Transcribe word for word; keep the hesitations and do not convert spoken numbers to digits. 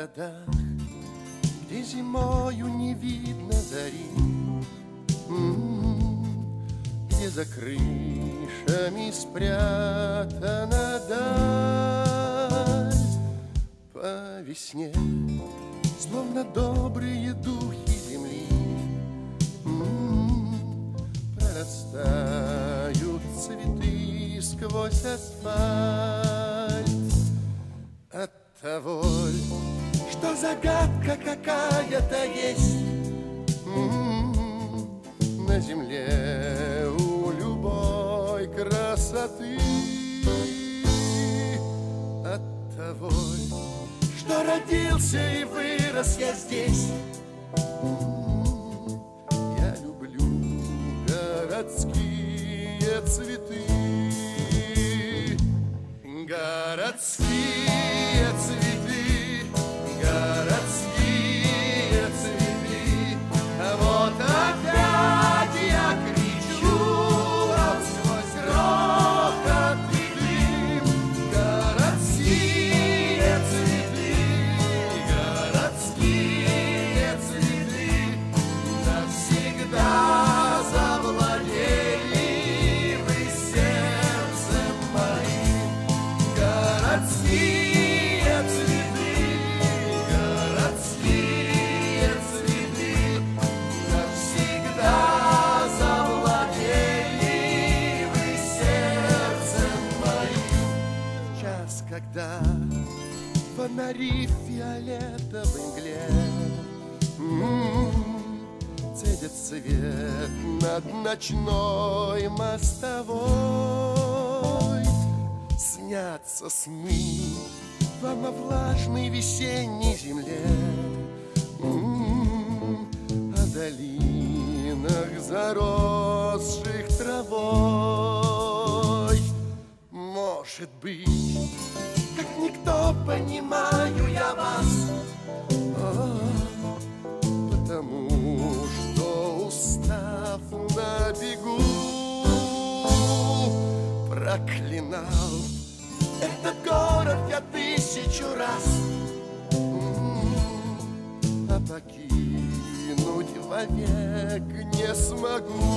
городах, где зимою не видно зари, где за крышами спрятана даль. По весне, словно добрые духи земли, прорастают цветы сквозь асфальт. Оттого, что загадка какая-то есть на земле у любой красоты. Оттого, что родился и вырос я здесь, я люблю городские цветы. Городские цветы, городские цветы, вот опять я кричу сквозь грохот и дым. Городские цветы, городские цветы навсегда завладели вы сердцем моим. Городские цветы, городские цветы навсегда завладели вы сердцем моим. Час, когда фонари в фиолетовой мгле цедят свет над ночной мостовой. Снятся сны вам о влажной весенней земле, о долинах, заросших травой. Может быть, как никто понимаю я вас, потому что, устав на бегу, проклинал этот город я тысячу раз, а покинуть вовек не смогу.